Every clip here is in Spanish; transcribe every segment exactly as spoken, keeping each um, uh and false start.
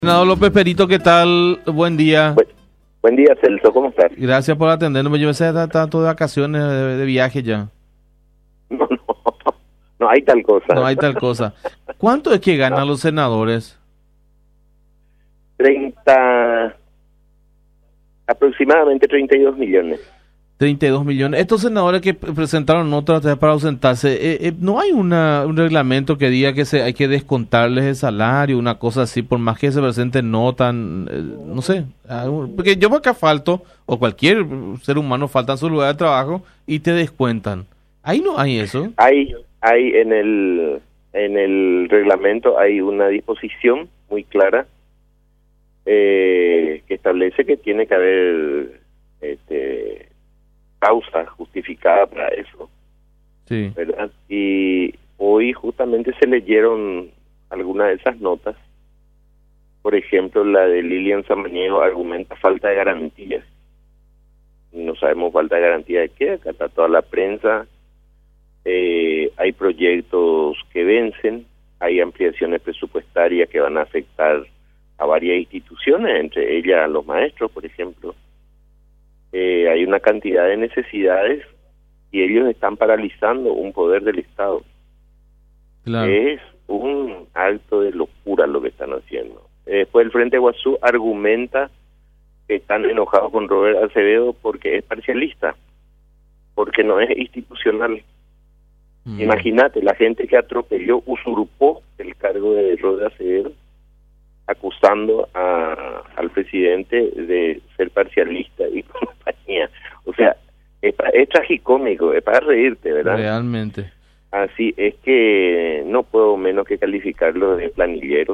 Senador López Perito, ¿qué tal? Buen día. Buen, buen día, Celso, ¿cómo estás? Gracias por atendernos. Yo pensé que tanto de vacaciones, de, de viaje ya. No, no, no hay tal cosa. No hay tal cosa. ¿Cuánto es que ganan no. los senadores? treinta, aproximadamente treinta y dos millones. treinta y dos millones. Estos senadores que presentaron notas para ausentarse, eh, eh, ¿no hay una, un reglamento que diga que se hay que descontarles el salario, una cosa así, por más que se presenten notan, eh, no sé? Porque yo acá falto, o cualquier ser humano falta en su lugar de trabajo y te descuentan. Ahí no hay eso. Hay, hay en el, en el reglamento hay una disposición muy clara eh, que establece que tiene que haber este causa justificada para eso, sí, ¿verdad? Y hoy justamente se leyeron algunas de esas notas. Por ejemplo, la de Lilian Samaniego argumenta falta de garantías. No sabemos falta de garantía de qué, acá está toda la prensa. Eh, hay proyectos que vencen, hay ampliaciones presupuestarias que van a afectar a varias instituciones, entre ellas a los maestros, por ejemplo. Eh, hay una cantidad de necesidades y ellos están paralizando un poder del Estado. Claro. Es un acto de locura lo que están haciendo. Eh, después el Frente Guazú argumenta que están enojados con Robert Acevedo porque es parcialista, porque no es institucional. Mm. Imagínate, la gente que atropelló, usurpó el cargo de Robert Acevedo, acusando a, al presidente de ser parcialista y compañía. O sea, es, es tragicómico, es para reírte, ¿verdad? Realmente. Así es que no puedo menos que calificarlos de planilleros,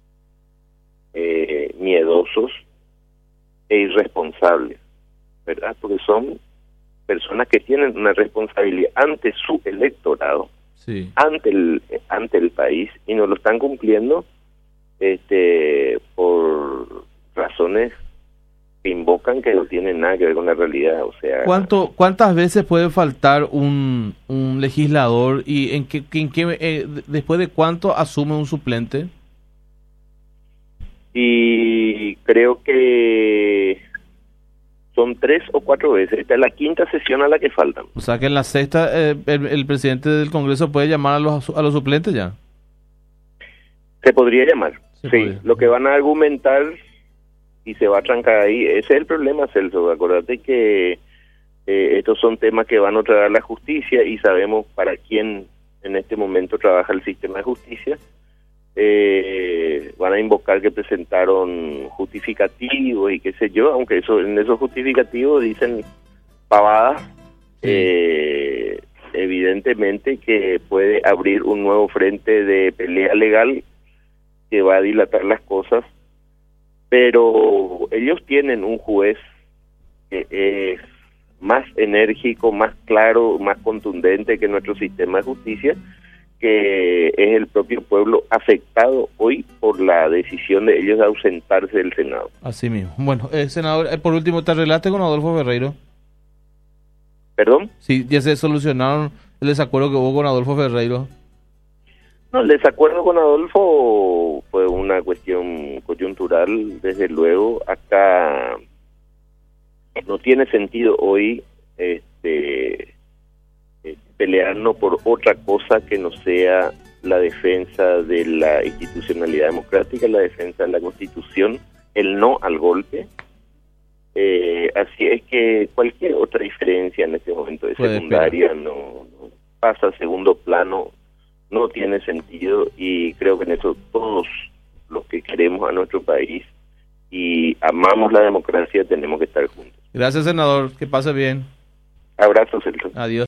eh, miedosos e irresponsables, ¿verdad? Porque son personas que tienen una responsabilidad ante su electorado, sí, ante el, ante el país, y no lo están cumpliendo este por razones que invocan que no tienen nada que ver con la realidad. O sea, ¿cuánto cuántas veces puede faltar un un legislador y en qué en qué eh, después de cuánto asume un suplente? Y creo que son tres o cuatro veces. Esta es la quinta sesión a la que faltan. O sea que en la sexta eh, el, el presidente del Congreso puede llamar a los a los suplentes ya. Se podría llamar. Se sí, podría. Lo que van a argumentar y se va a trancar ahí, ese es el problema, Celso. Acordate que eh, estos son temas que van a traer a la justicia y sabemos para quién en este momento trabaja el sistema de justicia. Eh, van a invocar que presentaron justificativos y qué sé yo, aunque eso en esos justificativos dicen pavadas. Sí. Eh, evidentemente que puede abrir un nuevo frente de pelea legal que va a dilatar las cosas, pero ellos tienen un juez que es más enérgico, más claro, más contundente que nuestro sistema de justicia, que es el propio pueblo afectado hoy por la decisión de ellos de ausentarse del Senado. Así mismo. Bueno, eh, senador, eh, por último, ¿te arreglaste con Adolfo Ferreiro? ¿Perdón? Sí, ya se solucionaron el desacuerdo que hubo con Adolfo Ferreiro. No, el desacuerdo con Adolfo fue una cuestión coyuntural, desde luego. Acá no tiene sentido hoy este pelearnos por otra cosa que no sea la defensa de la institucionalidad democrática, la defensa de la Constitución, el no al golpe. Eh, así es que cualquier otra diferencia en este momento de secundaria no, no pasa a segundo plano, no tiene sentido, y creo que en eso todos los que queremos a nuestro país y amamos la democracia tenemos que estar juntos. Gracias, senador, que pase bien. Abrazos, Celso. Adiós.